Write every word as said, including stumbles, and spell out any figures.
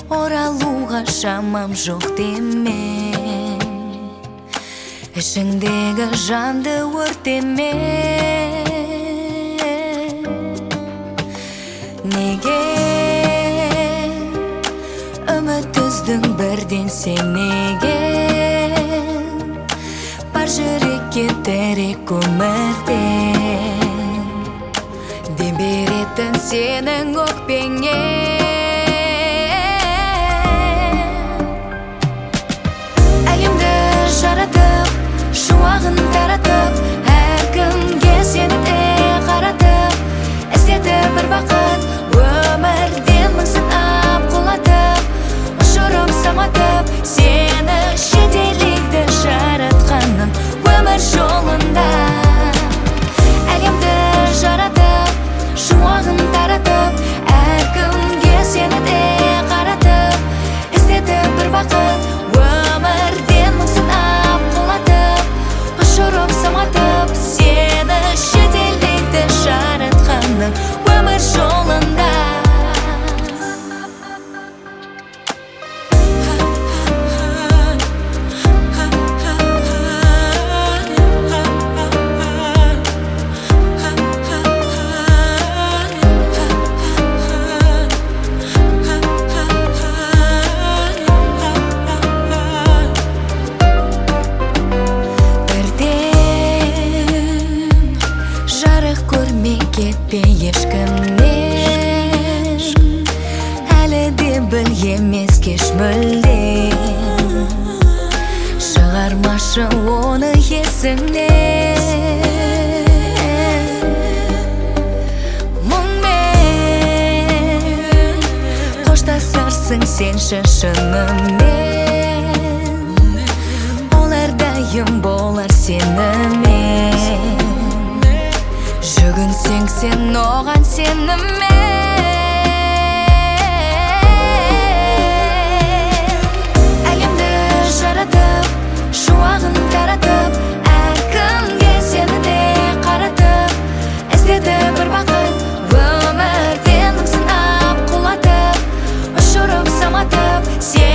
оралуға шамам жоқ деме, ішіңдегі жанды өртеме. Неге үміт үздің бірден сен, неге бар жүрекке терек өмірден дем беретін сенің өкпеңе. Әлемді жаратып, шуағын таратып, әркімге сені де қаратып, іздеді бір бақыт, өмірден мың сынап құлатып, ұшырып саматып, сені жетелейді жаратқаным өмір жолында. Әлемді жаратып, шуағын таратып, әркімге сені де қаратып, іздеді бір бақыт, өмірден мың сынап құлатып, ұшырып саматып, сені жетелейді жаратқаным өмір жолында. Кетпе ешкімнен, әлі де біл емес кеш мүлдем, шығармашы оны есіңнен. Мұңмен қоштасарсың сен шынымен, ол әрдайым болар сенімен. Жүгінсең сен оған сеніммен. Әлемді жаратып, шуағын таратып, әркімге сені де қаратып, іздеді бір бақыт, өмірден мың сынап құлатып, ұшырып саматып,